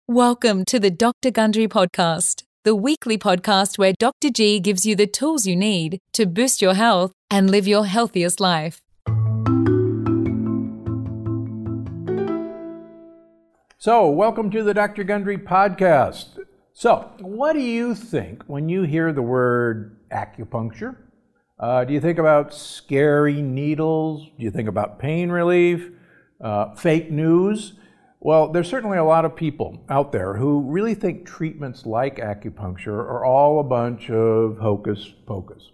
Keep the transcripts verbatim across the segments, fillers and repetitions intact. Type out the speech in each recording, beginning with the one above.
Welcome to the Doctor Gundry Podcast, the weekly podcast where Doctor G gives you the tools you need to boost your health and live your healthiest life. So, welcome to the Doctor Gundry Podcast. So, what do you think when you hear the word acupuncture? Uh, do you think about scary needles? Do you think about pain relief? Uh, fake news? Well, there's certainly a lot of people out there who really think treatments like acupuncture are all a bunch of hocus pocus.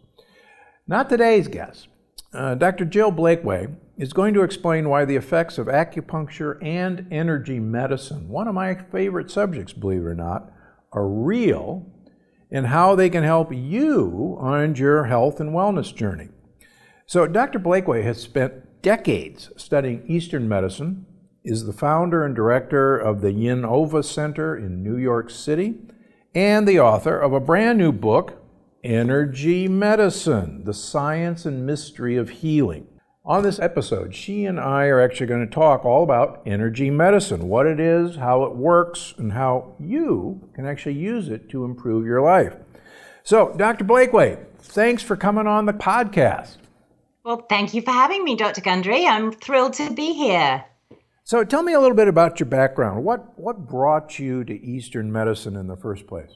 Not today's guest. Uh, Doctor Jill Blakeway is going to explain why the effects of acupuncture and energy medicine, one of my favorite subjects, believe it or not, are real, and how they can help you on your health and wellness journey. So Doctor Blakeway has spent decades studying Eastern medicine, is the founder and director of the Yinova Center in New York City, and the author of a brand new book, Energy Medicine, The Science and Mystery of Healing. On this episode, she and I are actually going to talk all about energy medicine, what it is, how it works, and how you can actually use it to improve your life. So, Doctor Blakeway, thanks for coming on the podcast. Well, thank you for having me, Doctor Gundry. I'm thrilled to be here. So, tell me a little bit about your background. What, what brought you to Eastern medicine in the first place?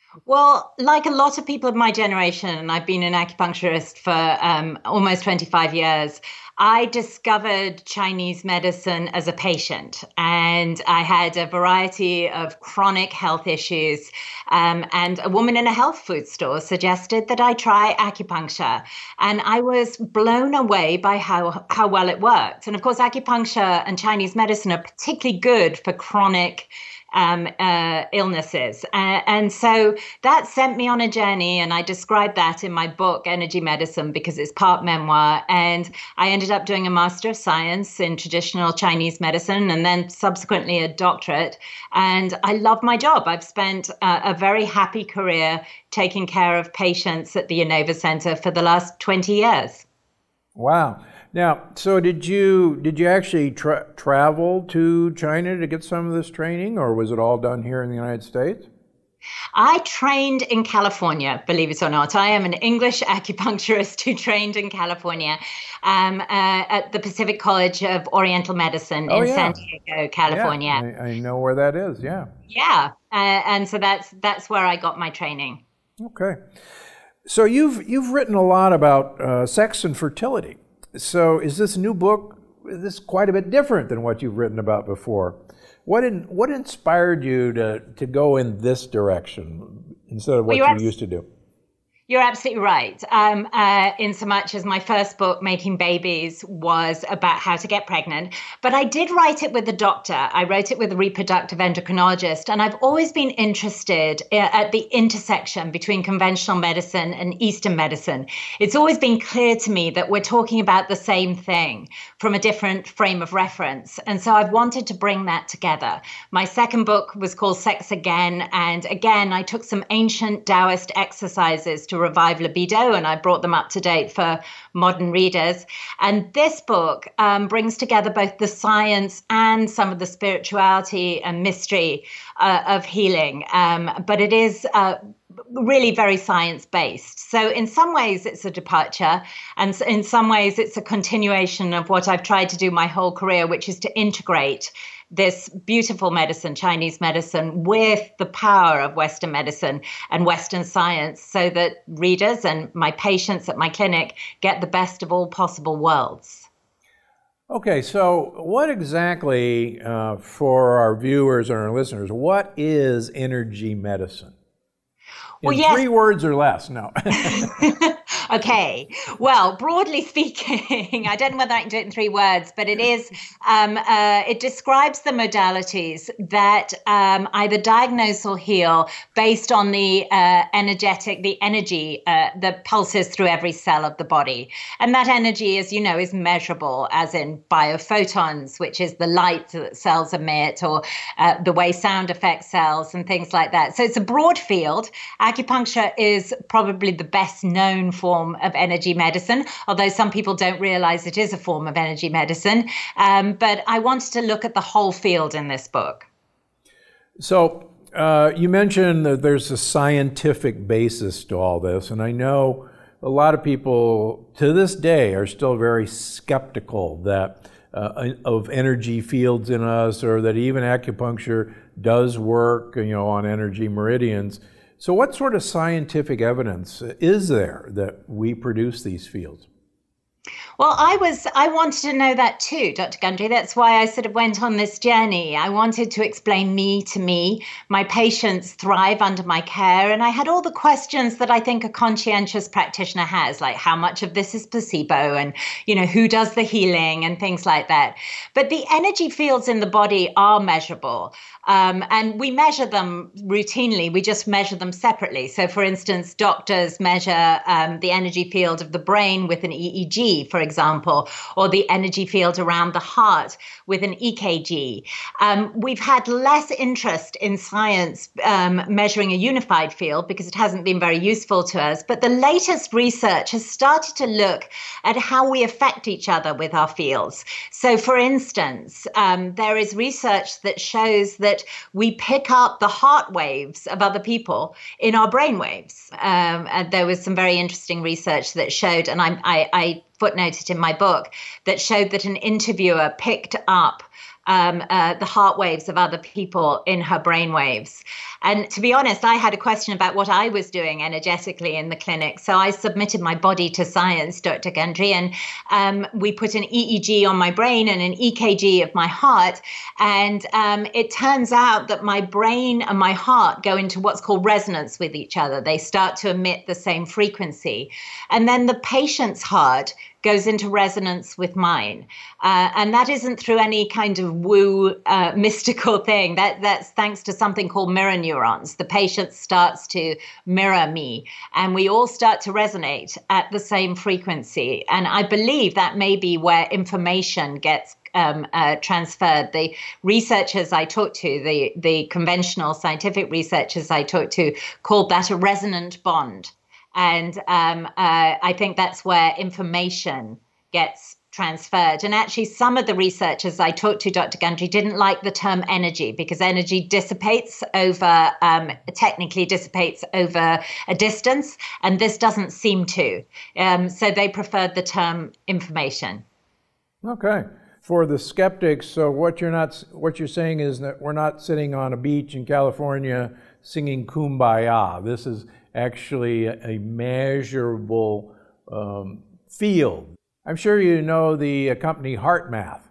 Well, like a lot of people of my generation, I've been an acupuncturist for um, almost twenty-five years. I discovered Chinese medicine as a patient, and I had a variety of chronic health issues. Um, and a woman in a health food store suggested that I try acupuncture, and I was blown away by how, how well it worked. And of course, acupuncture and Chinese medicine are particularly good for chronic Um, uh, illnesses. Uh, and so that sent me on a journey, and I described that in my book, Energy Medicine, because it's part memoir. And I ended up doing a Master of Science in traditional Chinese medicine, and then subsequently a doctorate. And I love my job. I've spent uh, a very happy career taking care of patients at the Yinova Center for the last twenty years. Wow. Now, so did you did you actually tra- travel to China to get some of this training, or was it all done here in the United States? I trained in California, believe it or not. I am an English acupuncturist who trained in California um, uh, at the Pacific College of Oriental Medicine oh, in yeah. San Diego, California. Yeah, I, I know where that is, yeah. Yeah, uh, and so that's that's where I got my training. Okay. So you've you've written a lot about uh, sex and fertility. So is this new book, is this quite a bit different than what you've written about before? What in, what inspired you to, to go in this direction instead of what well, you used to do? You're absolutely right. Um, uh, in so much as my first book, Making Babies, was about how to get pregnant. But I did write it with a doctor. I wrote it with a reproductive endocrinologist. And I've always been interested at the intersection between conventional medicine and Eastern medicine. It's always been clear to me that we're talking about the same thing from a different frame of reference. And so I've wanted to bring that together. My second book was called Sex Again. And again, I took some ancient Taoist exercises to revive libido, and I brought them up to date for modern readers. And this book um, brings together both the science and some of the spirituality and mystery uh, of healing. Um, but it is uh, really very science-based. So in some ways, it's a departure, and in some ways, it's a continuation of what I've tried to do my whole career, which is to integrate this beautiful medicine, Chinese medicine, with the power of Western medicine and Western science, so that readers and my patients at my clinic get the best of all possible worlds. Okay, so what exactly, uh, for our viewers and our listeners, what is energy medicine? In well, yes. three words or less, no. Okay. Well, broadly speaking, I don't know whether I can do it in three words, but it is, um, uh, it describes the modalities that um, either diagnose or heal based on the uh, energetic, the energy uh, that pulses through every cell of the body. And that energy, as you know, is measurable, as in biophotons, which is the light that cells emit, or uh, the way sound affects cells and things like that. So it's a broad field. Acupuncture is probably the best known form of energy medicine, although some people don't realize it is a form of energy medicine. Um, but I wanted to look at the whole field in this book. So uh, you mentioned that there's a scientific basis to all this, and I know a lot of people to this day are still very skeptical that uh, of energy fields in us, or that even acupuncture does work, you know, on energy meridians. So what sort of scientific evidence is there that we produce these fields? Well, I was, I wanted to know that too, Doctor Gundry. That's why I sort of went on this journey. I wanted to explain me to me. My patients thrive under my care. And I had all the questions that I think a conscientious practitioner has, like how much of this is placebo and, you know, who does the healing and things like that. But the energy fields in the body are measurable. Um, and we measure them routinely. We just measure them separately. So, for instance, doctors measure um, the energy field of the brain with an E E G, for example, or the energy field around the heart with an E K G. Um, we've had less interest in science um, measuring a unified field because it hasn't been very useful to us. But the latest research has started to look at how we affect each other with our fields. So, for instance, um, there is research that shows that we pick up the heart waves of other people in our brain waves. Um, and there was some very interesting research that showed, and I, I, I footnoted in my book, that showed that an interviewer picked up um, uh, the heart waves of other people in her brain waves. And to be honest, I had a question about what I was doing energetically in the clinic. So I submitted my body to science, Doctor Gundry, and um, we put an E E G on my brain and an E K G of my heart. And um, it turns out that my brain and my heart go into what's called resonance with each other. They start to emit the same frequency. And then the patient's heart goes into resonance with mine. Uh, and that isn't through any kind of woo uh, mystical thing. That That's thanks to something called mirror neurons. The patient starts to mirror me, and we all start to resonate at the same frequency. And I believe that may be where information gets Um, uh, transferred. The researchers I talked to, the, the conventional scientific researchers I talked to, called that a resonant bond. And um, uh, I think that's where information gets transferred. And actually, some of the researchers I talked to, Doctor Gundry, didn't like the term energy because energy dissipates over, um, technically dissipates over a distance, and this doesn't seem to. Um, so they preferred the term information. Okay. For the skeptics, so what you're not, what you're saying is that we're not sitting on a beach in California singing Kumbaya. This is actually a measurable um, field. I'm sure you know the company HeartMath.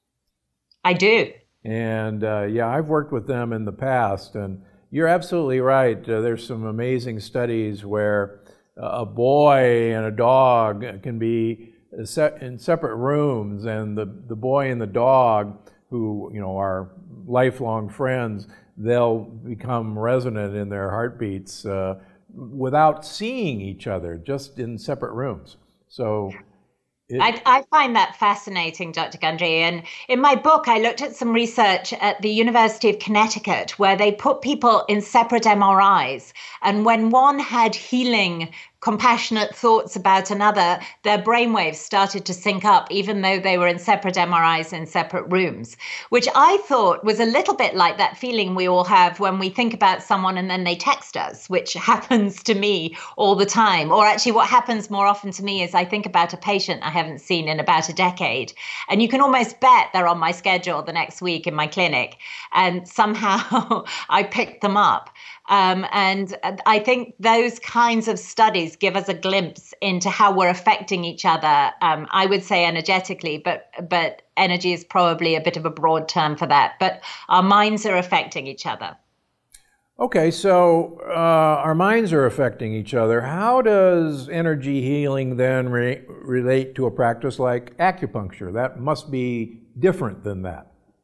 I do. And uh, yeah, I've worked with them in the past, and you're absolutely right. Uh, there's some amazing studies where a boy and a dog can be set in separate rooms, and the, the boy and the dog, who, you know, are lifelong friends, they'll become resonant in their heartbeats uh, without seeing each other, just in separate rooms. So it, I, I find that fascinating, Doctor Gundry. And in my book, I looked at some research at the University of Connecticut where they put people in separate M R Is. And when one had healing, compassionate thoughts about another, their brainwaves started to sync up, even though they were in separate M R Is in separate rooms, which I thought was a little bit like that feeling we all have when we think about someone and then they text us, which happens to me all the time. Or actually what happens more often to me is I think about a patient I haven't seen in about a decade, and you can almost bet they're on my schedule the next week in my clinic, and somehow I picked them up. Um, and I think those kinds of studies give us a glimpse into how we're affecting each other. Um, I would say energetically, but but energy is probably a bit of a broad term for that. But our minds are affecting each other. Okay, so uh, our minds are affecting each other. How does energy healing then re- relate to a practice like acupuncture? That must be different than that.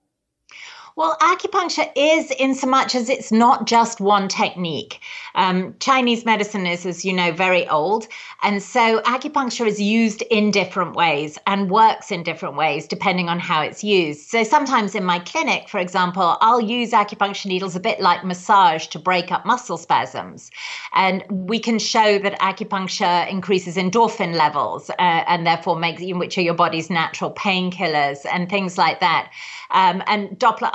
Well, acupuncture is in so much as it's not just one technique. Um, Chinese medicine is, as you know, very old. And so acupuncture is used in different ways and works in different ways depending on how it's used. So sometimes in my clinic, for example, I'll use acupuncture needles a bit like massage to break up muscle spasms. And we can show that acupuncture increases endorphin levels uh, and therefore makes, which are your body's natural painkillers and things like that. Um, and Doppler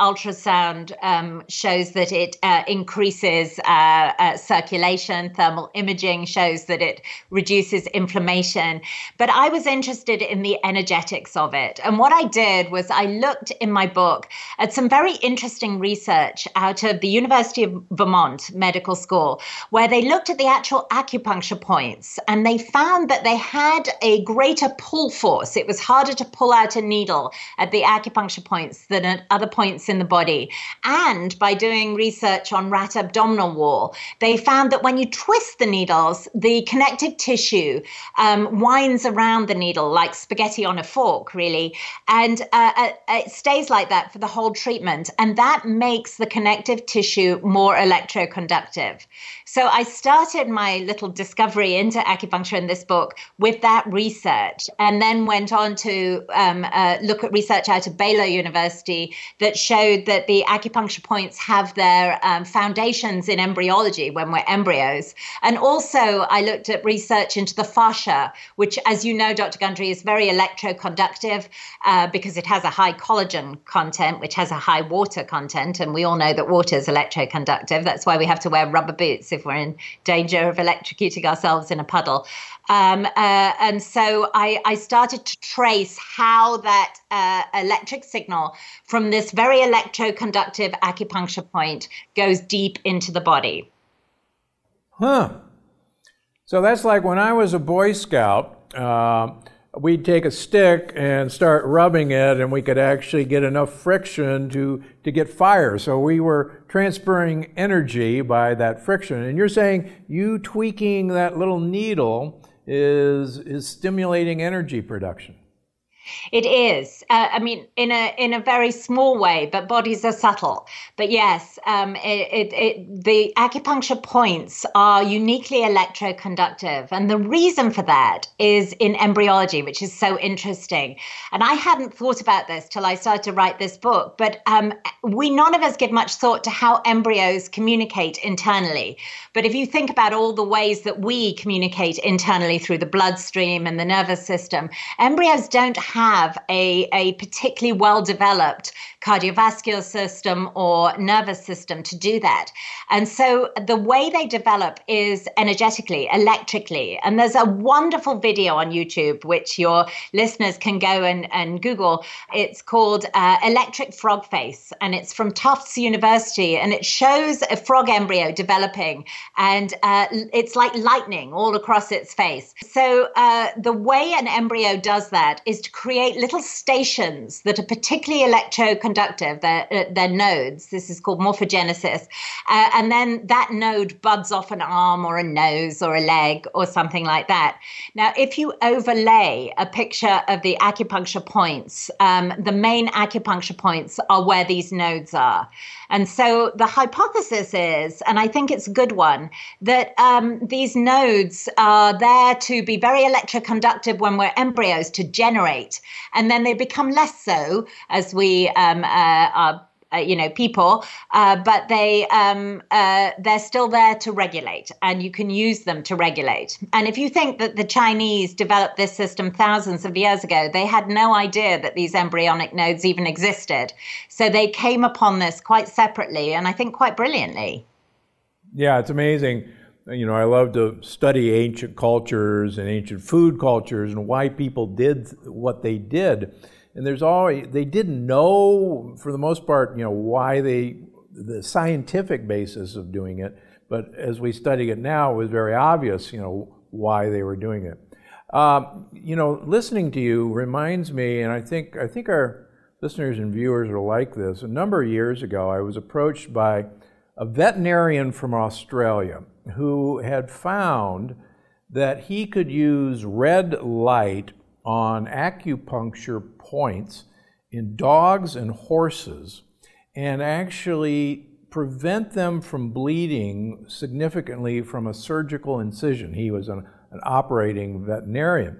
ultrasound um, shows that it uh, increases uh, uh, circulation. Thermal imaging shows that it reduces inflammation. But I was interested in the energetics of it. And what I did was I looked in my book at some very interesting research out of the University of Vermont Medical School, where they looked at the actual acupuncture points, and they found that they had a greater pull force. It was harder to pull out a needle at the acupuncture points than at other points in the body. And by doing research on rat abdominal wall, they found that when you twist the needles, the connective tissue um, winds around the needle like spaghetti on a fork, really. And uh, uh, it stays like that for the whole treatment. And that makes the connective tissue more electroconductive. So I started my little discovery into acupuncture in this book with that research, and then went on to um, uh, look at research out of Baylor University that showed that the acupuncture points have their um, foundations in embryology when we're embryos. And also I looked at research into the fascia, which, as you know, Doctor Gundry, is very electroconductive uh, because it has a high collagen content, which has a high water content. And we all know that water is electroconductive. That's why we have to wear rubber boots if we're in danger of electrocuting ourselves in a puddle. Um, uh, and so I, I started to trace how that uh, electric signal from this very electroconductive acupuncture point goes deep into the body. Huh. So that's like when I was a Boy Scout, uh, we'd take a stick and start rubbing it, and we could actually get enough friction to, to get fire. So we were transferring energy by that friction. And you're saying you tweaking that little needle is, is stimulating energy production. It is. Uh, I mean, in a in a very small way, but bodies are subtle. But yes, um, it, it, it, the acupuncture points are uniquely electroconductive. And the reason for that is in embryology, which is so interesting. And I hadn't thought about this till I started to write this book. But um, we none of us give much thought to how embryos communicate internally. But if you think about all the ways that we communicate internally through the bloodstream and the nervous system, embryos don't have a, a particularly well-developed cardiovascular system or nervous system to do that. And so the way they develop is energetically, electrically. And there's a wonderful video on YouTube, which your listeners can go and, and Google. It's called uh, Electric Frog Face, and it's from Tufts University, and it shows a frog embryo developing, and uh, it's like lightning all across its face. So uh, the way an embryo does that is to create little stations that are particularly electroconductive. They're, they're nodes. This is called morphogenesis. Uh, and then that node buds off an arm or a nose or a leg or something like that. Now, if you overlay a picture of the acupuncture points, um, the main acupuncture points are where these nodes are. And so the hypothesis is, and I think it's a good one, that um, these nodes are there to be very electroconductive when we're embryos, to generate. And then they become less so as we um, uh, are, uh, you know, people, uh, but they, um, uh, they're still there to regulate, and you can use them to regulate. And if you think that the Chinese developed this system thousands of years ago, they had no idea that these embryonic nodes even existed. So they came upon this quite separately, and I think quite brilliantly. Yeah, it's amazing. You know, I love to study ancient cultures and ancient food cultures and why people did what they did. And there's always, they didn't know, for the most part, you know, why they, the scientific basis of doing it. But as we study it now, it was very obvious, you know, why they were doing it. Um, you know, listening to you reminds me, and I think, I think our listeners and viewers are like this. A number of years ago, I was approached by a veterinarian from Australia who had found that he could use red light on acupuncture points in dogs and horses and actually prevent them from bleeding significantly from a surgical incision. He was an, an operating veterinarian.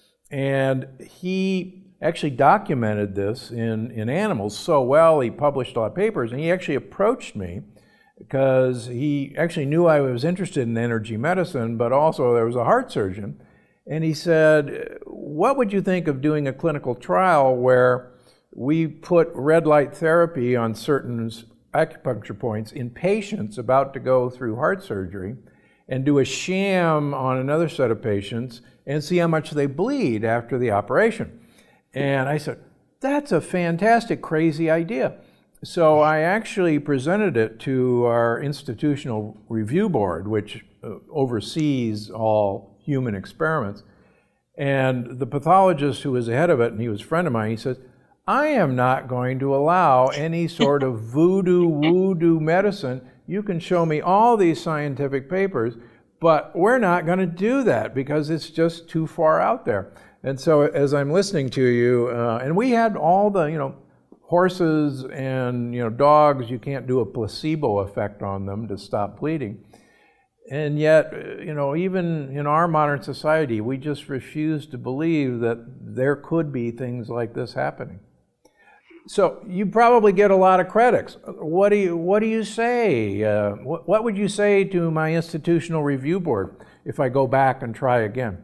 And he actually documented this in, in animals so well, he published a lot of papers, and he actually approached me because he actually knew I was interested in energy medicine, but also there was a heart surgeon. And he said, what would you think of doing a clinical trial where we put red light therapy on certain acupuncture points in patients about to go through heart surgery and do a sham on another set of patients and see how much they bleed after the operation. And I said, that's a fantastic, crazy idea. So I actually presented it to our institutional review board, which uh, oversees all human experiments. And the pathologist who was the head of it, and he was a friend of mine, he says, I am not going to allow any sort of voodoo, woo-doo medicine. You can show me all these scientific papers, but we're not going to do that because it's just too far out there. And so as I'm listening to you, uh, and we had all the, you know, horses and, you know, dogs, you can't do a placebo effect on them to stop bleeding. And yet, you know, even in our modern society, we just refuse to believe that there could be things like this happening. So you probably get a lot of critics. What do you What do you say? Uh, what, what would you say to my institutional review board if I go back and try again?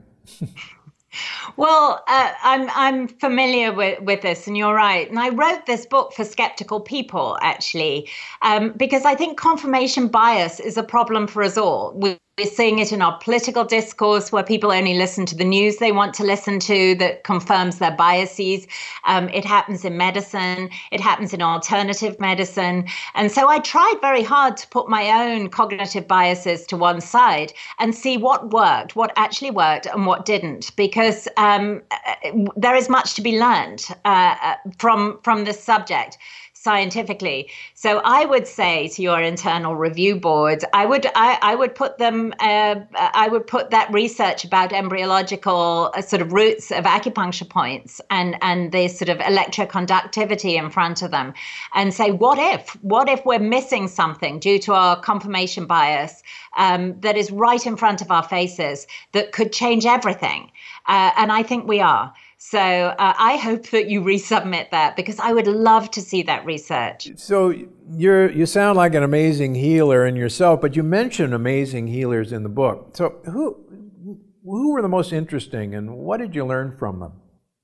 Well, uh, I'm I'm familiar with, with this, and you're right. And I wrote this book for skeptical people, actually, um, because I think confirmation bias is a problem for us all. We, we're seeing it in our political discourse, where people only listen to the news they want to listen to that confirms their biases. Um, it happens in medicine. It happens in alternative medicine. And so I tried very hard to put my own cognitive biases to one side and see what worked, what actually worked, and what didn't, because um, there is much to be learned uh, from from this subject scientifically. So I would say to your internal review board, I would I, I would put them uh, I would put that research about embryological uh, sort of roots of acupuncture points and and the sort of electroconductivity in front of them, and say, what if what if we're missing something due to our confirmation bias um, that is right in front of our faces that could change everything, uh, and I think we are. So uh, I hope that you resubmit that, because I would love to see that research. So you're you sound like an amazing healer in yourself, but you mention amazing healers in the book. So who who were the most interesting, and what did you learn from them?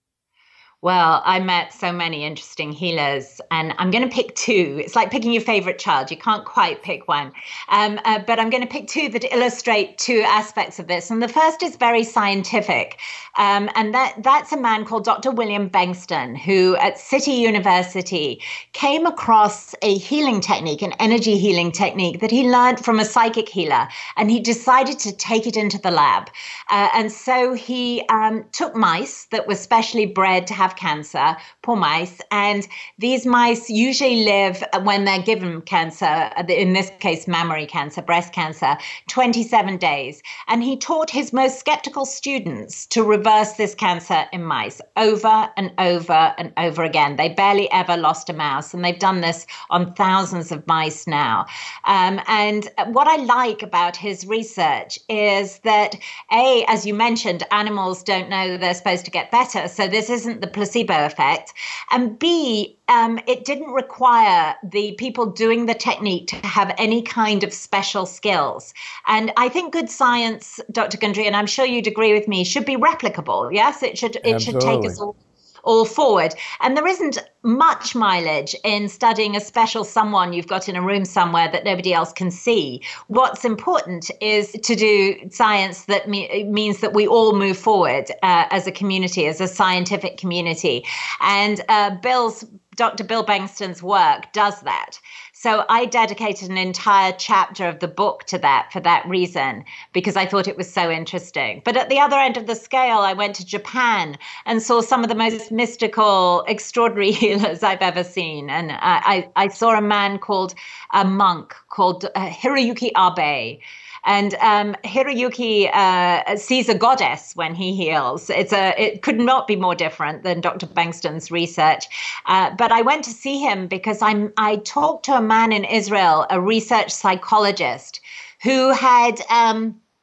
Well, I met so many interesting healers, and I'm going to pick two. It's like picking your favorite child. You can't quite pick one. Um, uh, but I'm going to pick two that illustrate two aspects of this. And the first is very scientific. Um, and that that's a man called Doctor William Bengston, who at City University came across a healing technique, an energy healing technique that he learned from a psychic healer. And he decided to take it into the lab. Uh, and so he um, took mice that were specially bred to have cancer, poor mice, and these mice usually live, when they're given cancer, in this case mammary cancer, breast cancer, twenty-seven days. And he taught his most skeptical students to reverse this cancer in mice over and over and over again. They barely ever lost a mouse, and they've done this on thousands of mice now. Um, and what I like about his research is that, A, as you mentioned, animals don't know they're supposed to get better, so this isn't the placebo effect. And B, um, it didn't require the people doing the technique to have any kind of special skills. And I think good science, Doctor Gundry, and I'm sure you'd agree with me, should be replicable. Yes, it should. It Absolutely. should take us all. all forward. And there isn't much mileage in studying a special someone you've got in a room somewhere that nobody else can see. What's important is to do science that me- means that we all move forward uh, as a community, as a scientific community. And uh, Bill's, Doctor Bill Bengston's work does that. So I dedicated an entire chapter of the book to that for that reason, because I thought it was so interesting. But at the other end of the scale, I went to Japan and saw some of the most mystical, extraordinary healers I've ever seen. And I, I, I saw a man called, a monk called uh, Hiroyuki Abe. And um, Hiroyuki uh, sees a goddess when he heals. It's a, it could not be more different than Doctor Bengston's research. Uh, but I went to see him because I'm, I talked to a man in Israel, a research psychologist, who had um,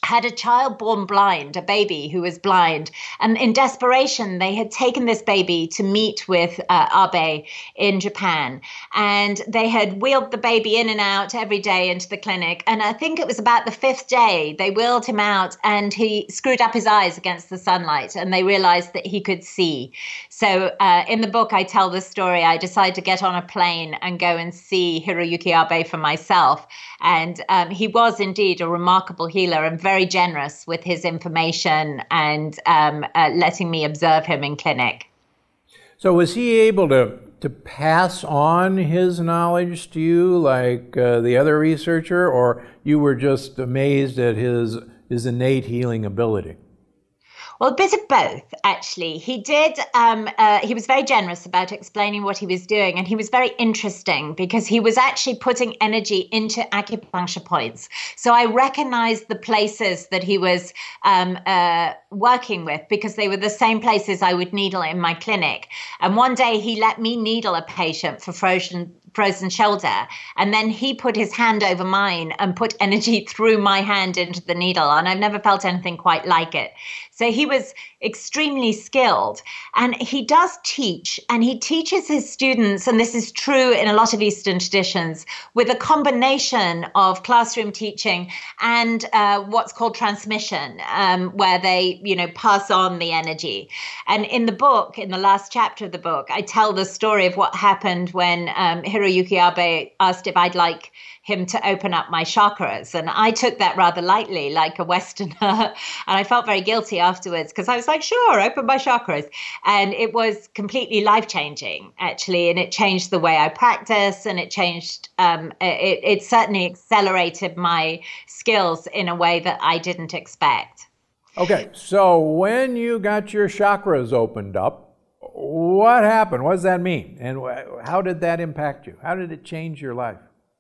had a child born blind, a baby who was blind. And in desperation, they had taken this baby to meet with uh, Abe in Japan. And they had wheeled the baby in and out every day into the clinic. And I think it was about the fifth day, they wheeled him out and he screwed up his eyes against the sunlight and they realized that he could see. So uh, in the book, I tell this story. I decided to get on a plane and go and see Hiroyuki Abe for myself. And um, he was indeed a remarkable healer and very generous with his information and um, uh, letting me observe him in clinic. So was he able to, to pass on his knowledge to you like uh, the other researcher, or you were just amazed at his, his innate healing ability? Well, a bit of both, actually. He did, um, uh, he was very generous about explaining what he was doing. And he was very interesting because he was actually putting energy into acupuncture points. So I recognized the places that he was um, uh, working with because they were the same places I would needle in my clinic. And one day he let me needle a patient for frozen frozen shoulder. And then he put his hand over mine and put energy through my hand into the needle. And I've never felt anything quite like it. So he was extremely skilled. And he does teach, and he teaches his students, and this is true in a lot of Eastern traditions, with a combination of classroom teaching and uh, what's called transmission, um, where they, you know, pass on the energy. And in the book, in the last chapter of the book, I tell the story of what happened when um, Hiroyuki Abe asked if I'd like him to open up my chakras. And I took that rather lightly, like a Westerner. And I felt very guilty afterwards because I was like, sure, open my chakras. And it was completely life-changing, actually. And it changed the way I practice. And it changed, um, it, it certainly accelerated my skills in a way that I didn't expect. Okay, so when you got your chakras opened up, what happened? What does that mean? And how did that impact you? How did it change your life?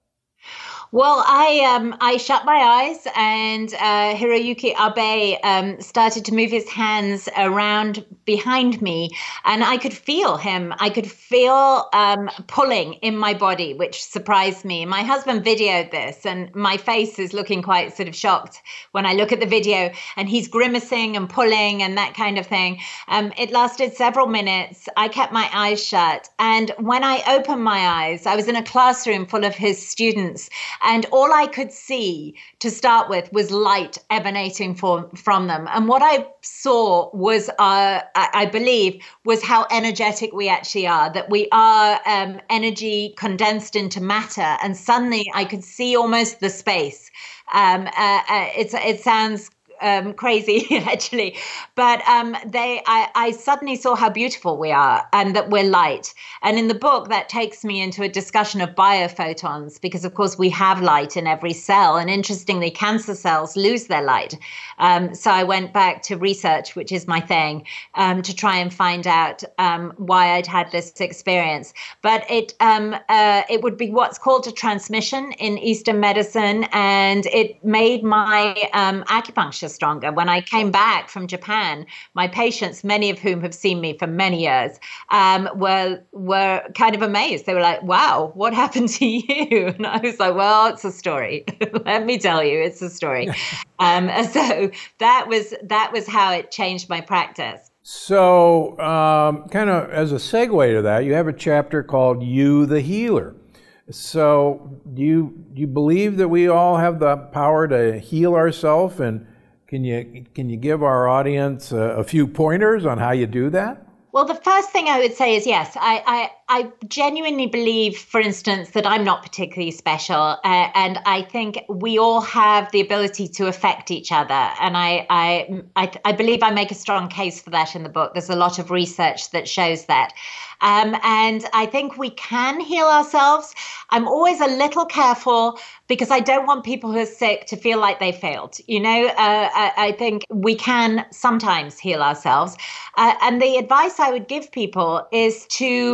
Well, I um, I shut my eyes and uh, Hiroyuki Abe um, started to move his hands around behind me and I could feel him. I could feel um, pulling in my body, which surprised me. My husband videoed this and my face is looking quite sort of shocked when I look at the video and he's grimacing and pulling and that kind of thing. Um, it lasted several minutes. I kept my eyes shut. And when I opened my eyes, I was in a classroom full of his students. And all I could see to start with was light emanating for, from them. And what I saw was, uh, I, I believe, was how energetic we actually are, that we are um, energy condensed into matter. And suddenly I could see almost the space. Um, uh, uh, it's, it sounds Um, crazy actually, but um, they, I, I suddenly saw how beautiful we are and that we're light. And in the book, that takes me into a discussion of biophotons, because of course we have light in every cell, and interestingly, cancer cells lose their light. Um, so I went back to research, which is my thing, um, to try and find out um, why I'd had this experience. But it um, uh, it would be what's called a transmission in Eastern medicine, and it made my um, acupuncture stronger. When I came back from Japan, my patients, many of whom have seen me for many years, um, were were kind of amazed. They were like, wow, what happened to you? And I was like, well, it's a story. Let me tell you, it's a story. um, so that was that was how it changed my practice. So um, kind of as a segue to that, you have a chapter called You the Healer. So do you, do you believe that we all have the power to heal ourselves, and Can you can you give our audience a, a few pointers on how you do that? Well, the first thing I would say is yes, I I, I genuinely believe, for instance, that I'm not particularly special, uh, and I think we all have the ability to affect each other, and I, I I I believe I make a strong case for that in the book. There's a lot of research that shows that. Um, and I think we can heal ourselves. I'm always a little careful because I don't want people who are sick to feel like they failed. You know, uh, I, I think we can sometimes heal ourselves. Uh, and the advice I would give people is to use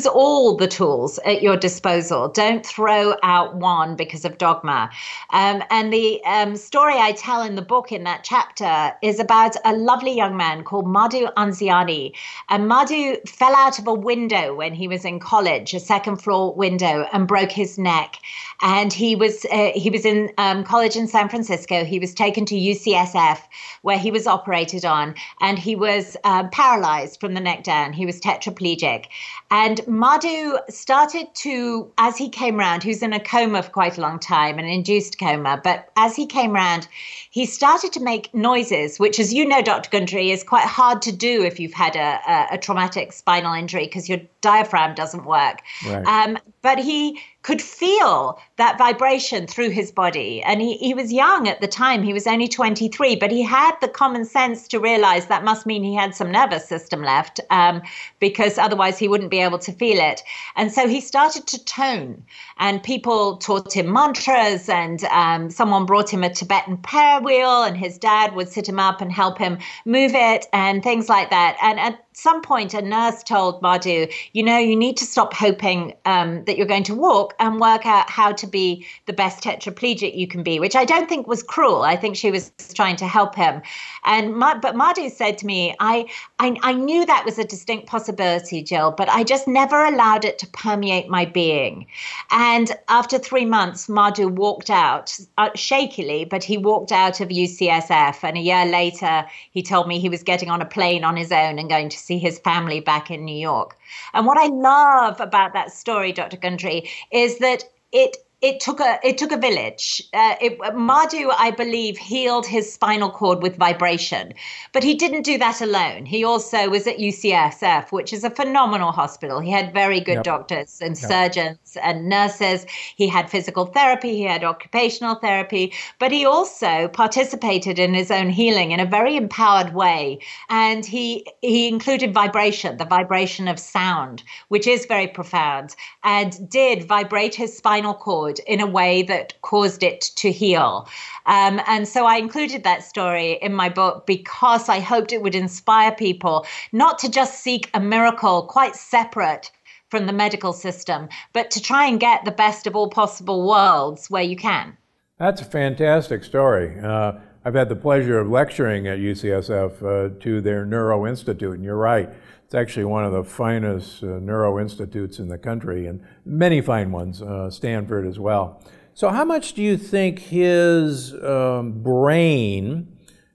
use all the tools at your disposal. Don't throw out one because of dogma. Um, and the um, story I tell in the book in that chapter is about a lovely young man called Madhu Anziani. And Madhu fell out of a window when he was in college, a second floor window, and broke his neck. And he was uh, he was in um, college in San Francisco. He was taken to U C S F, where he was operated on, and he was uh, paralyzed from the neck down. He was tetraplegic. And Madhu started to, as he came round, he was in a coma for quite a long time, an induced coma, but as he came round, he started to make noises, which, as you know, Doctor Gundry, is quite hard to do if you've had a, a, a traumatic spinal injury because your diaphragm doesn't work. Right. Um, but he could feel that vibration through his body. And he, he was young at the time. He was only twenty-three, but he had the common sense to realize that must mean he had some nervous system left, um, because otherwise he wouldn't be able to feel it. And so he started to tone, and people taught him mantras, and um, someone brought him a Tibetan prayer wheel, and his dad would sit him up and help him move it and things like that. And at some point, a nurse told Madhu, you know, you need to stop hoping um, that you're going to walk and work out how to be the best tetraplegic you can be, which I don't think was cruel. I think she was trying to help him. And Ma- but Madhu said to me, I, I I knew that was a distinct possibility, Jill, but I just never allowed it to permeate my being. And after three months, Madhu walked out, uh, shakily, but he walked out of U C S F. And a year later, he told me he was getting on a plane on his own and going to see his family back in New York. And what I love about that story, Doctor Gundry, is that it It took a it took a village. Uh, it, Madhu, I believe, healed his spinal cord with vibration, but he didn't do that alone. He also was at U C S F, which is a phenomenal hospital. He had very good Yep. doctors and Yep. surgeons and nurses. He had physical therapy. He had occupational therapy, but he also participated in his own healing in a very empowered way. And he he included vibration, the vibration of sound, which is very profound, and did vibrate his spinal cord in a way that caused it to heal. Um, and so I included that story in my book because I hoped it would inspire people not to just seek a miracle quite separate from the medical system, but to try and get the best of all possible worlds where you can. That's a fantastic story. Uh, I've had the pleasure of lecturing at U C S F uh, to their Neuro Institute, and you're right. It's actually one of the finest uh, neuro institutes in the country, and many fine ones, uh, Stanford as well. So how much do you think his um, brain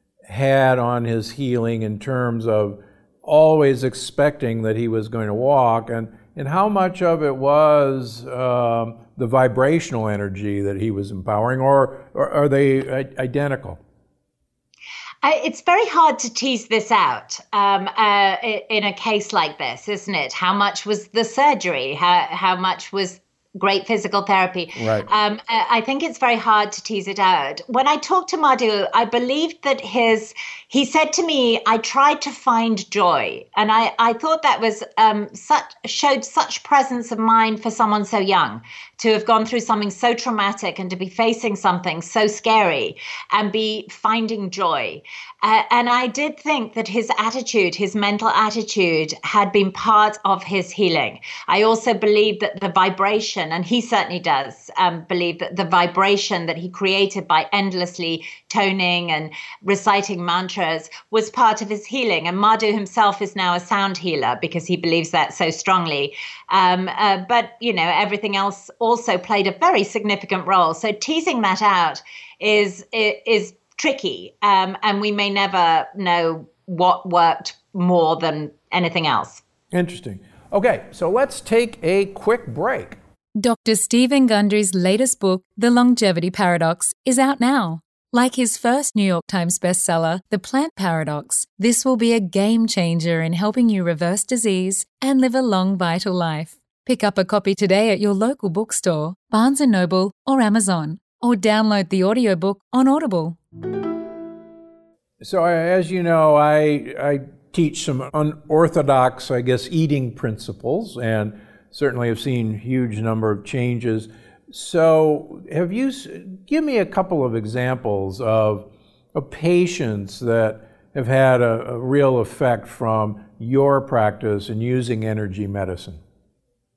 had on his healing in terms of always expecting that he was going to walk, and, and how much of it was um, the vibrational energy that he was empowering, or, or are they identical? I, it's very hard to tease this out um, uh, in a case like this, isn't it? How much was the surgery? How how much was great physical therapy? Right. Um, I think it's very hard to tease it out. When I talked to Madhu, I believed that his, he said to me, I tried to find joy. And I, I thought that was um, such, showed such presence of mind for someone so young, to have gone through something so traumatic and to be facing something so scary and be finding joy. Uh, and I did think that his attitude, his mental attitude, had been part of his healing. I also believe that the vibration, and he certainly does um, believe that the vibration that he created by endlessly toning and reciting mantras was part of his healing. And Madhu himself is now a sound healer because he believes that so strongly. Um, uh, but, you know, everything else also played a very significant role. So teasing that out is is tricky, um, and we may never know what worked more than anything else. Interesting. Okay, so let's take a quick break. Doctor Stephen Gundry's latest book, The Longevity Paradox, is out now. Like his first New York Times bestseller, The Plant Paradox, this will be a game changer in helping you reverse disease and live a long, vital life. Pick up a copy today at your local bookstore, Barnes and Noble, or Amazon, or download the audiobook on Audible. So as you know, I, I teach some unorthodox, I guess, eating principles, and certainly have seen a huge number of changes. So have you, give me a couple of examples of, of patients that have had a, a real effect from your practice in using energy medicine.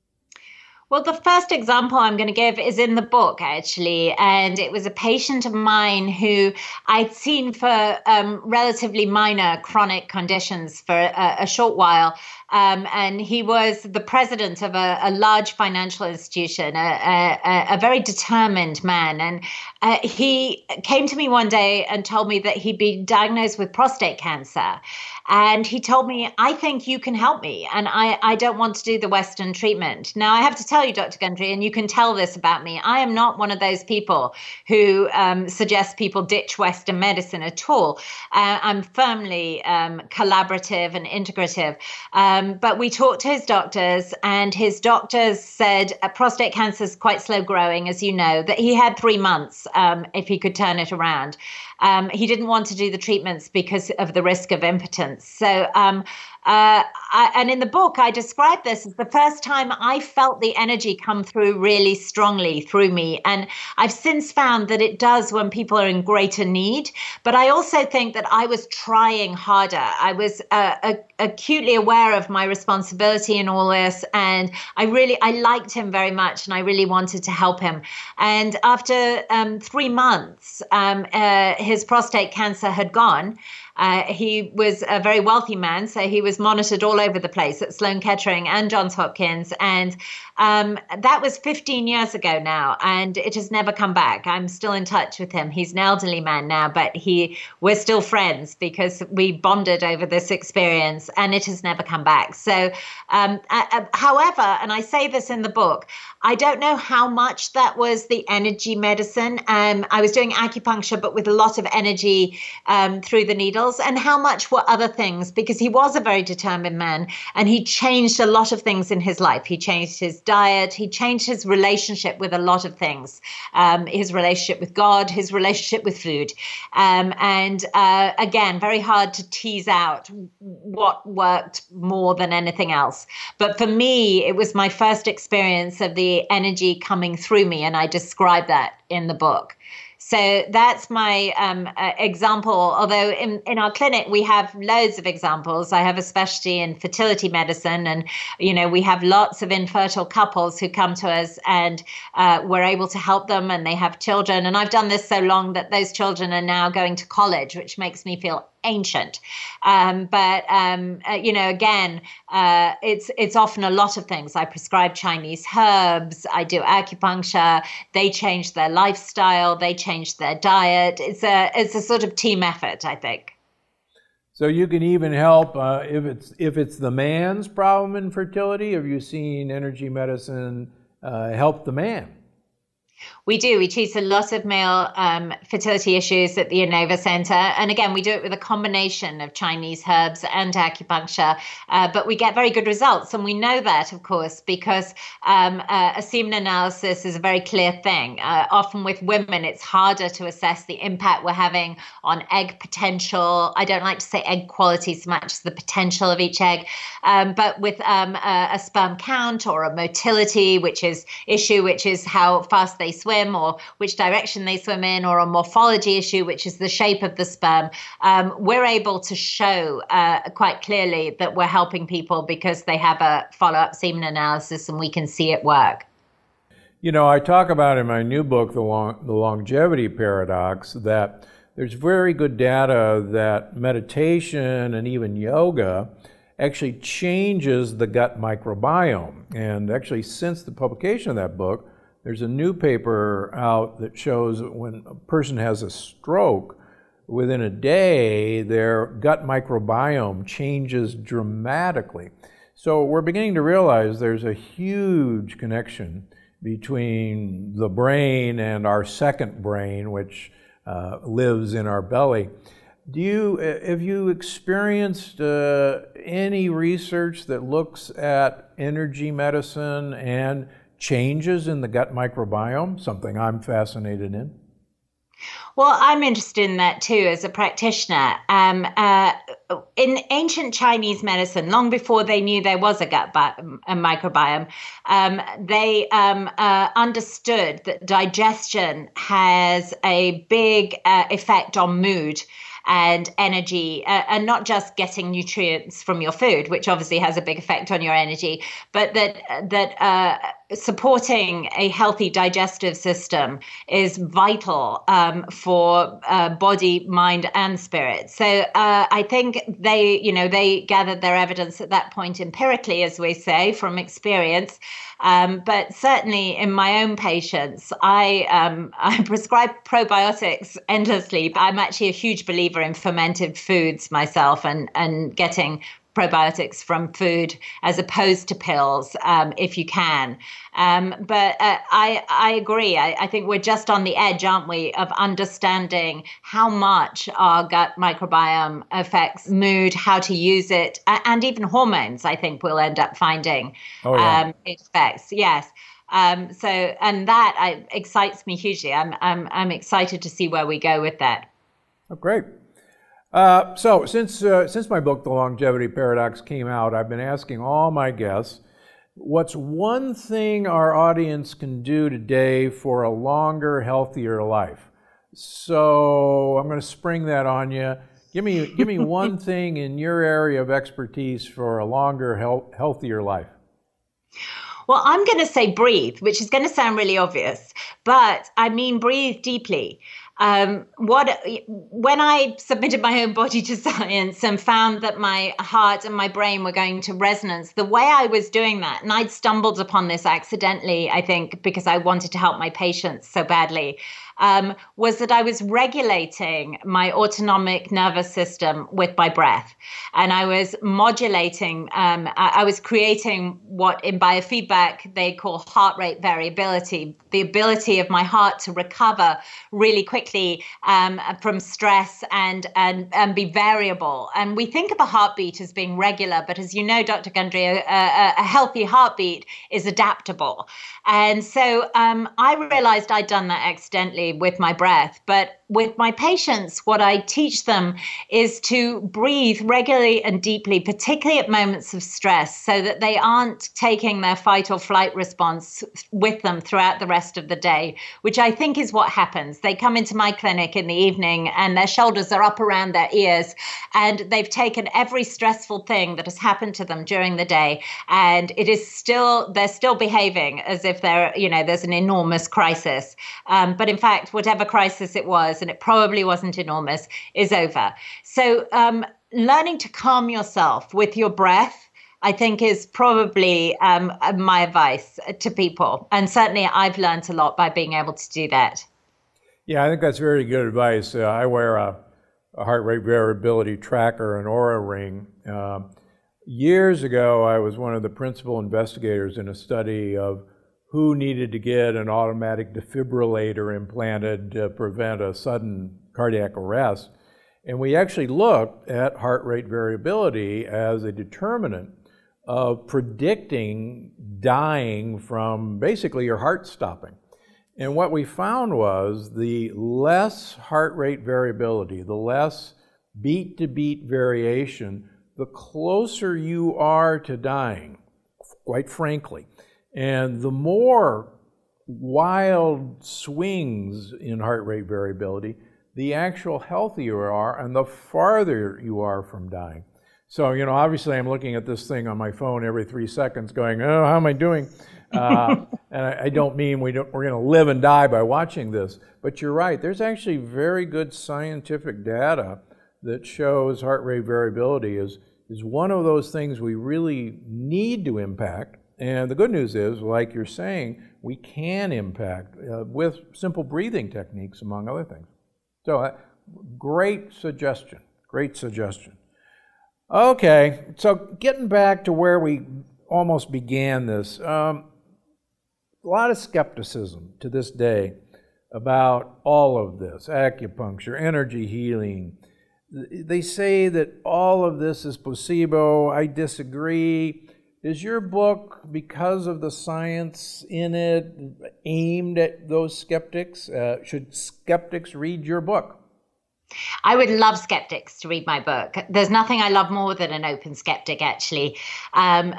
Well, the first example I'm going to give is in the book, actually. And it was a patient of mine who I'd seen for um, relatively minor chronic conditions for a, a short while. Um, and he was the president of a, a large financial institution, a, a, a very determined man. And uh, he came to me one day and told me that he'd been diagnosed with prostate cancer. And he told me, I think you can help me. And I, I don't want to do the Western treatment. Now, I have to tell you, Doctor Gundry, and you can tell this about me, I am not one of those people who um, suggest people ditch Western medicine at all. Uh, I'm firmly um, collaborative and integrative. Um, but we talked to his doctors, and his doctors said uh, prostate cancer is quite slow growing, as you know, that he had three months um, if he could turn it around. Um, he didn't want to do the treatments because of the risk of impotence. So, um, uh, I, and in the book, I described this as the first time I felt the energy come through really strongly through me. And I've since found that it does when people are in greater need. But I also think that I was trying harder. I was uh, uh, acutely aware of my responsibility in all this. And I really, I liked him very much, and I really wanted to help him. And after um, three months, um, uh, his prostate cancer had gone. Uh, he was a very wealthy man, so he was monitored all over the place at Sloan Kettering and Johns Hopkins. And um, that was fifteen years ago now, and it has never come back. I'm still in touch with him. He's an elderly man now, but he we're still friends because we bonded over this experience, and it has never come back. So, um, uh, however, and I say this in the book, I don't know how much that was the energy medicine. Um, I was doing acupuncture, but with a lot of energy um, through the needles, and how much were other things, because he was a very determined man, and he changed a lot of things in his life. He changed his diet. He changed his relationship with a lot of things, um, his relationship with God, his relationship with food. Um, and uh, again, very hard to tease out what worked more than anything else. But for me, it was my first experience of the energy coming through me, and I describe that in the book. So that's my um, uh, example, although in, in our clinic, we have loads of examples. I have a specialty in fertility medicine, and, you know, we have lots of infertile couples who come to us, and uh, we're able to help them, and they have children. And I've done this so long that those children are now going to college, which makes me feel ancient. Um, but, um, uh, you know, again, uh, it's it's often a lot of things. I prescribe Chinese herbs. I do acupuncture. They change their lifestyle. They change their diet. It's a it's a sort of team effort, I think. So you can even help uh, if it's if it's the man's problem in fertility. Have you seen energy medicine uh, help the man? We do. We treat a lot of male um, fertility issues at the Innova Center. And again, we do it with a combination of Chinese herbs and acupuncture, uh, but we get very good results. And we know that, of course, because um, uh, a semen analysis is a very clear thing. Uh, often with women, it's harder to assess the impact we're having on egg potential. I don't like to say egg quality so much as the potential of each egg. Um, but with um, a, a sperm count or a motility, which is issue, which is how fast they swim or which direction they swim in, or a morphology issue, which is the shape of the sperm, um, we're able to show uh, quite clearly that we're helping people because they have a follow-up semen analysis and we can see it work. You know, I talk about in my new book, The, Long, the Longevity Paradox, that there's very good data that meditation and even yoga actually changes the gut microbiome. And actually, since the publication of that book, there's a new paper out that shows that when a person has a stroke, within a day, their gut microbiome changes dramatically. So we're beginning to realize there's a huge connection between the brain and our second brain, which uh, lives in our belly. Do you, have you experienced uh, any research that looks at energy medicine and changes in the gut microbiome, something I'm fascinated in? Well, I'm interested in that too as a practitioner. Um, uh, in ancient Chinese medicine, long before they knew there was a gut bi- a microbiome, um, they um, uh, understood that digestion has a big uh, effect on mood. and energy, uh, and not just getting nutrients from your food, which obviously has a big effect on your energy, but that that uh, supporting a healthy digestive system is vital um, for uh, body, mind, and spirit. So uh, I think they, you know, they gathered their evidence at that point empirically, as we say, from experience. Um, but certainly in my own patients, I um, I prescribe probiotics endlessly. I'm actually a huge believer in fermented foods myself, and and getting probiotics from food as opposed to pills, um, if you can. Um, but uh, I, I agree. I, I think we're just on the edge, aren't we, of understanding how much our gut microbiome affects mood, how to use it, and even hormones, I think we'll end up finding oh, yeah. um, it affects. Yes. Um, so, and that I, excites me hugely. I'm, I'm, I'm excited to see where we go with that. Oh, great. Uh, so since uh, since my book, The Longevity Paradox, came out, I've been asking all my guests, what's one thing our audience can do today for a longer, healthier life? So I'm going to spring that on you. Give me give me one thing in your area of expertise for a longer, health, healthier life. Well, I'm going to say breathe, which is going to sound really obvious, but I mean breathe deeply. Um, what when I submitted my own body to science and found that my heart and my brain were going to resonance, the way I was doing that, and I'd stumbled upon this accidentally, I think, because I wanted to help my patients so badly, um, was that I was regulating my autonomic nervous system with my breath. And I was modulating, um, I, I was creating what in biofeedback they call heart rate variability, the ability of my heart to recover really quickly um, from stress and, and, and be variable. And we think of a heartbeat as being regular, but as you know, Doctor Gundry, a, a, a healthy heartbeat is adaptable. And so um, I realized I'd done that accidentally with my breath. But with my patients, what I teach them is to breathe regularly and deeply, particularly at moments of stress, so that they aren't taking their fight or flight response with them throughout the rest of the day, which I think is what happens. They come into my clinic in the evening and their shoulders are up around their ears, and they've taken every stressful thing that has happened to them during the day, and it is still, they're still behaving as if they're, you know, there's an enormous crisis. Um, but in fact, whatever crisis it was, and it probably wasn't enormous, is over. So um, learning to calm yourself with your breath, I think, is probably um, my advice to people. And certainly I've learned a lot by being able to do that. Yeah, I think that's very good advice. Uh, I wear a, a heart rate variability tracker, an Oura ring. Uh, years ago, I was one of the principal investigators in a study of who needed to get an automatic defibrillator implanted to prevent a sudden cardiac arrest. And we actually looked at heart rate variability as a determinant of predicting dying from basically your heart stopping. And what we found was the less heart rate variability, the less beat-to-beat variation, the closer you are to dying, quite frankly. And the more wild swings in heart rate variability, the actual healthier you are and the farther you are from dying. So, you know, obviously I'm looking at this thing on my phone every three seconds going, oh, how am I doing? Uh, and I, I don't mean we don't, we're going to live and die by watching this. But you're right, there's actually very good scientific data that shows heart rate variability is, is one of those things we really need to impact. And the good news is, like you're saying, we can impact uh, with simple breathing techniques, among other things. So, uh, great suggestion, great suggestion. Okay, so getting back to where we almost began this, um, a lot of skepticism to this day about all of this, acupuncture, energy healing. They say that all of this is placebo. I disagree. Is your book, because of the science in it, aimed at those skeptics? Uh, should skeptics read your book? I would love skeptics to read my book. There's nothing I love more than an open skeptic, actually. Um, uh,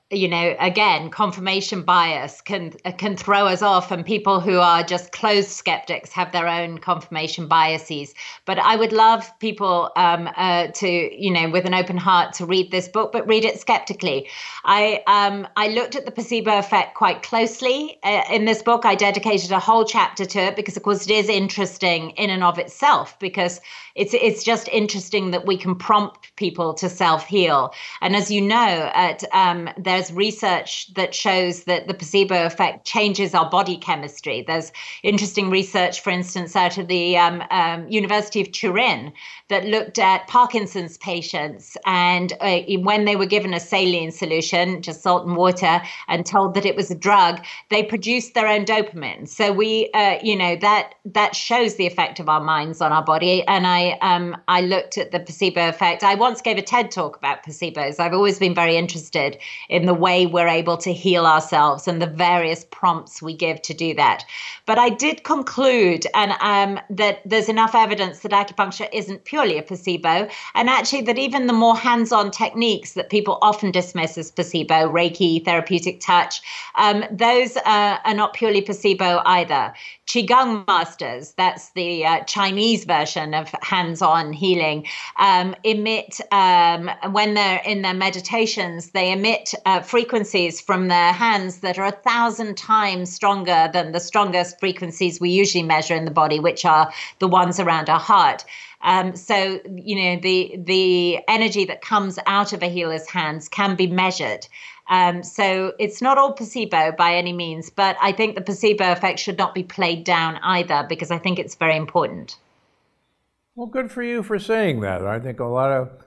you know, again, confirmation bias can can throw us off, and people who are just closed skeptics have their own confirmation biases. But I would love people um, uh, to, you know, with an open heart to read this book, but read it skeptically. I um, I looked at the placebo effect quite closely uh, in this book. I dedicated a whole chapter to it because, of course, it is interesting in and of itself, because it's it's just interesting that we can prompt people to self-heal. And as you know, at um, there's research that shows that the placebo effect changes our body chemistry. There's interesting research, for instance, out of the um, um, University of Turin that looked at Parkinson's patients, and uh, when they were given a saline solution, just salt and water, and told that it was a drug, they produced their own dopamine. So we, uh, you know, that that shows the effect of our minds on our body. And I um, I looked at the placebo effect. I once gave a TED talk about placebos. I've always been very interested in the way we're able to heal ourselves and the various prompts we give to do that. But I did conclude and um, that there's enough evidence that acupuncture isn't purely a placebo, and actually that even the more hands-on techniques that people often dismiss as placebo, Reiki, therapeutic touch, um, those uh, are not purely placebo either. Qigong masters, that's the uh, Chinese version of hands-on healing, um, emit, um, when they're in their meditations, they emit uh, frequencies from their hands that are a thousand times stronger than the strongest frequencies we usually measure in the body, which are the ones around our heart. Um, so, you know, the the energy that comes out of a healer's hands can be measured. Um, so it's not all placebo by any means, but I think the placebo effect should not be played down either, because I think it's very important. Well, good for you for saying that. I think a lot of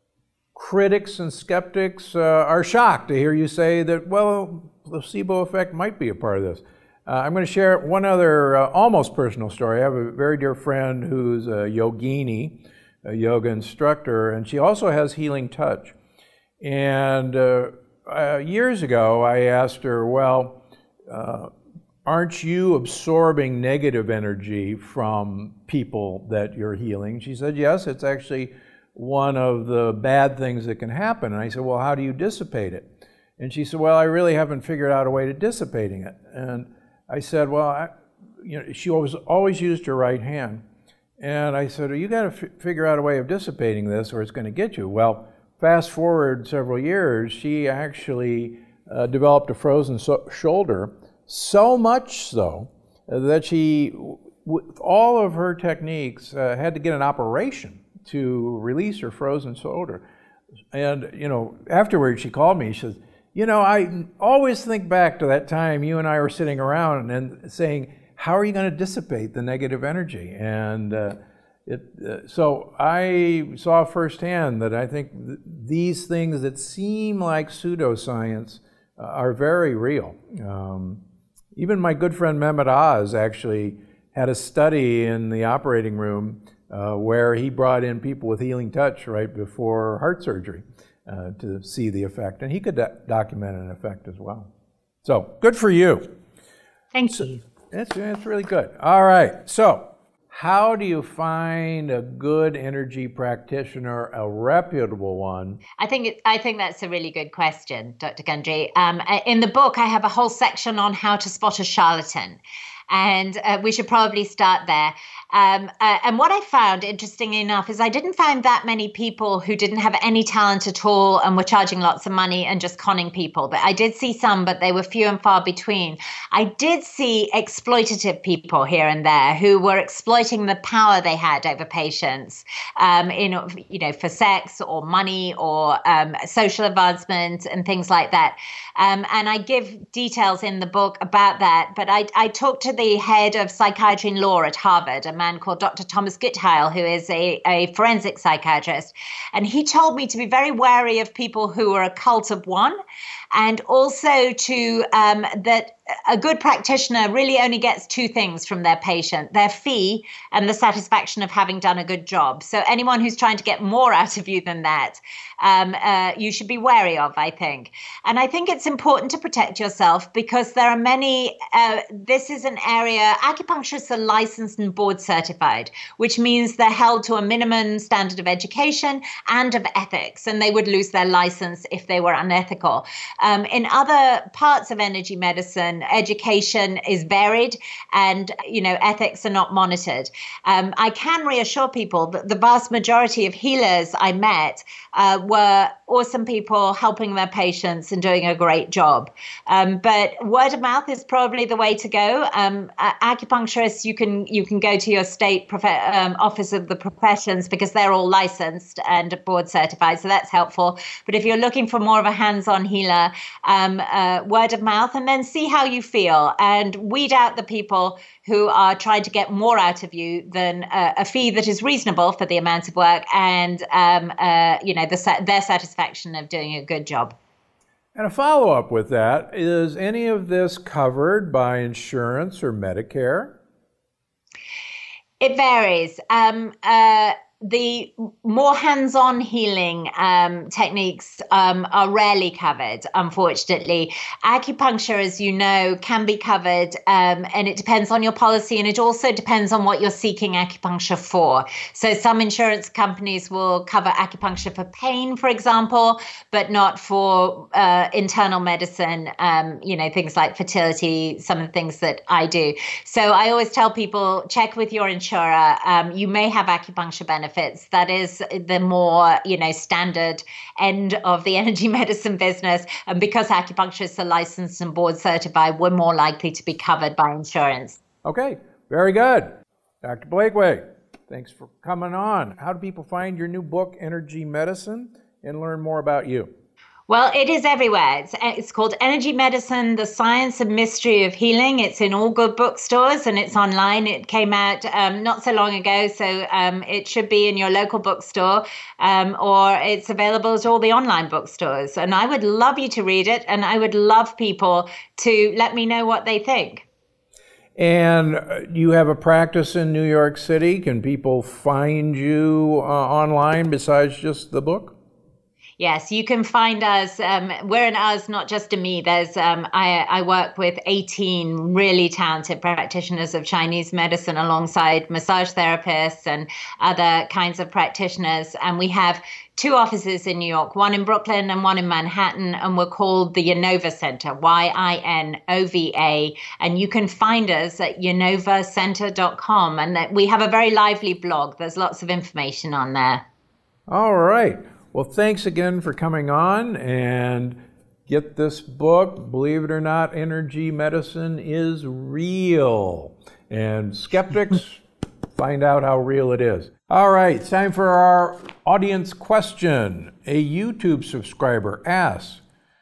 critics and skeptics uh, are shocked to hear you say that, well, placebo effect might be a part of this. Uh, I'm going to share one other uh, almost personal story. I have a very dear friend who's a yogini, a yoga instructor, and she also has healing touch. And uh, uh, years ago, I asked her, well, uh, aren't you absorbing negative energy from people that you're healing? She said, yes, it's actually one of the bad things that can happen. And I said, well, how do you dissipate it? And she said, well, I really haven't figured out a way to dissipating it. And I said, well, I, you know, she always, always used her right hand. And I said, well, you got to f- figure out a way of dissipating this or it's going to get you. Well, fast forward several years, she actually uh, developed a frozen so- shoulder, so much so that she, with all of her techniques, uh, had to get an operation to release her frozen shoulder. And, you know, afterwards she called me, she says, you know, I always think back to that time you and I were sitting around and saying, how are you going to dissipate the negative energy? And uh, it, uh, so I saw firsthand that I think th- these things that seem like pseudoscience uh, are very real. Um, even my good friend Mehmet Oz actually had a study in the operating room uh, where he brought in people with healing touch right before heart surgery. Uh, to see the effect, and he could do- document an effect as well. So, good for you. Thank you. That's, that's really good. All right, so how do you find a good energy practitioner, a reputable one? I think it, I think that's a really good question, Doctor Gundry. Um, in the book, I have a whole section on how to spot a charlatan. And uh, we should probably start there. Um, uh, and what I found, interestingly enough, is I didn't find that many people who didn't have any talent at all and were charging lots of money and just conning people. But I did see some, but they were few and far between. I did see exploitative people here and there who were exploiting the power they had over patients, um, in, you know, for sex or money or um, social advancement and things like that. Um, and I give details in the book about that. But I, I talked to the head of psychiatry and law at Harvard, a man called Doctor Thomas Gutheil, who is a, a forensic psychiatrist. And he told me to be very wary of people who are a cult of one, and also to um, that a good practitioner really only gets two things from their patient, their fee and the satisfaction of having done a good job. So anyone who's trying to get more out of you than that, um, uh, you should be wary of, I think. And I think it's important to protect yourself because there are many, uh, this is an area, acupuncturists are licensed and board certified, which means they're held to a minimum standard of education and of ethics, and they would lose their license if they were unethical. Um, in other parts of energy medicine, education is varied and, you know, ethics are not monitored. Um, I can reassure people that the vast majority of healers I met uh, were awesome people helping their patients and doing a great job. Um, but word of mouth is probably the way to go. Um, uh, acupuncturists, you can you can go to your state prof- um, office of the professions because they're all licensed and board certified, so that's helpful. But if you're looking for more of a hands-on healer, um, uh, word of mouth, and then see how you feel and weed out the people who are trying to get more out of you than uh, a fee that is reasonable for the amount of work and um, uh, you know the, their satisfaction of doing a good job. And a follow-up with that, is any of this covered by insurance or Medicare? It varies. Um, uh, the more hands-on healing um, techniques um, are rarely covered, unfortunately. Acupuncture, as you know, can be covered, um, and it depends on your policy, and it also depends on what you're seeking acupuncture for. So some insurance companies will cover acupuncture for pain, for example, but not for uh, internal medicine, um, you know, things like fertility, some of the things that I do. So I always tell people, check with your insurer. Um, you may have acupuncture benefits. That is the more, you know, standard end of the energy medicine business. And because acupuncturists are licensed and board certified, we're more likely to be covered by insurance. Okay, very good. Doctor Blakeway, thanks for coming on. How do people find your new book, Energy Medicine, and learn more about you? Well, it is everywhere. It's, it's called Energy Medicine, The Science and Mystery of Healing. It's in all good bookstores and it's online. It came out um, not so long ago, so um, it should be in your local bookstore um, or it's available at all the online bookstores. And I would love you to read it, and I would love people to let me know what they think. And you have a practice in New York City. Can people find you uh, online besides just the book? Yes, you can find us. Um, we're an us, not just a me. There's um, I, I work with eighteen really talented practitioners of Chinese medicine alongside massage therapists and other kinds of practitioners. And we have two offices in New York, one in Brooklyn and one in Manhattan, and we're called the Yanova Center, Y I N O V A. And you can find us at yanova center dot com. And that we have a very lively blog. There's lots of information on there. All right. Well, thanks again for coming on, and get this book. Believe it or not, energy medicine is real. And skeptics, find out how real it is. All right, it's time for our audience question. A YouTube subscriber asks,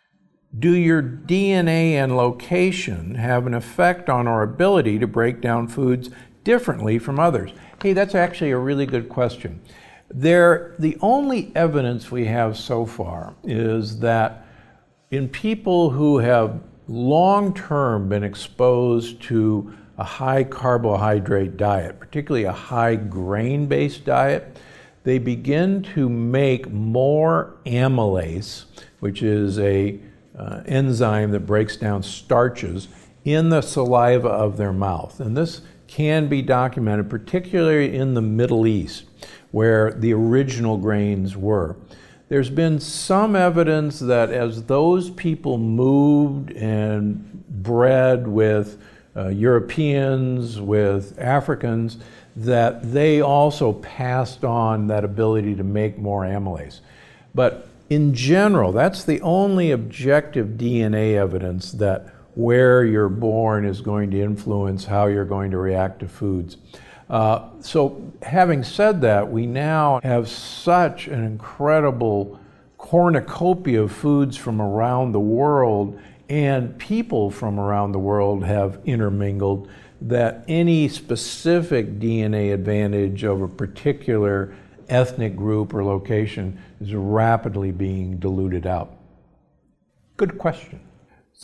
do your D N A and location have an effect on our ability to break down foods differently from others? Hey, that's actually a really good question. There, the only evidence we have so far is that in people who have long-term been exposed to a high carbohydrate diet, particularly a high grain-based diet, they begin to make more amylase, which is a uh, enzyme that breaks down starches, in the saliva of their mouth. And this can be documented, particularly in the Middle East, where the original grains were. There's been some evidence that as those people moved and bred with uh, Europeans, with Africans, that they also passed on that ability to make more amylase. But in general, that's the only objective D N A evidence that where you're born is going to influence how you're going to react to foods. Uh, so having said that, we now have such an incredible cornucopia of foods from around the world, and people from around the world have intermingled, that any specific D N A advantage of a particular ethnic group or location is rapidly being diluted out. Good question. So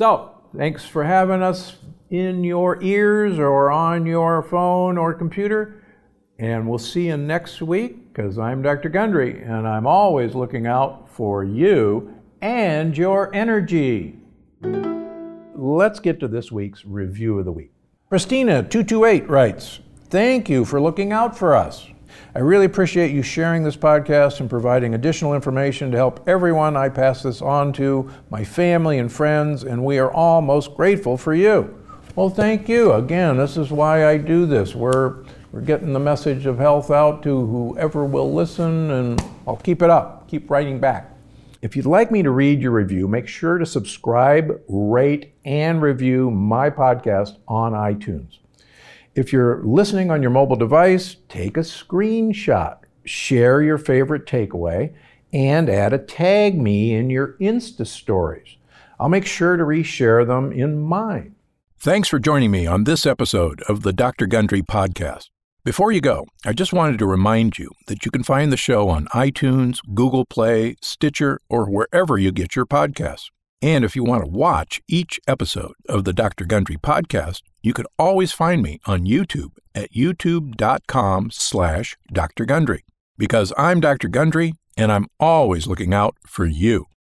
thanks for having us in your ears or on your phone or computer. And we'll see you next week, because I'm Doctor Gundry, and I'm always looking out for you and your energy. Let's get to this week's review of the week. Christina two two eight writes, "Thank you for looking out for us. I really appreciate you sharing this podcast and providing additional information to help everyone I pass this on to, my family and friends, and we are all most grateful for you." Well, thank you. Again, this is why I do this. We're we're getting the message of health out to whoever will listen, and I'll keep it up, keep writing back. If you'd like me to read your review, make sure to subscribe, rate, and review my podcast on iTunes. If you're listening on your mobile device, take a screenshot, share your favorite takeaway, and add a tag me in your Insta stories. I'll make sure to reshare them in mine. Thanks for joining me on this episode of the Doctor Gundry Podcast. Before you go, I just wanted to remind you that you can find the show on iTunes, Google Play, Stitcher, or wherever you get your podcasts. And if you want to watch each episode of the Doctor Gundry Podcast, you can always find me on YouTube at youtube.com slash Dr. Gundry. Because I'm Doctor Gundry, and I'm always looking out for you.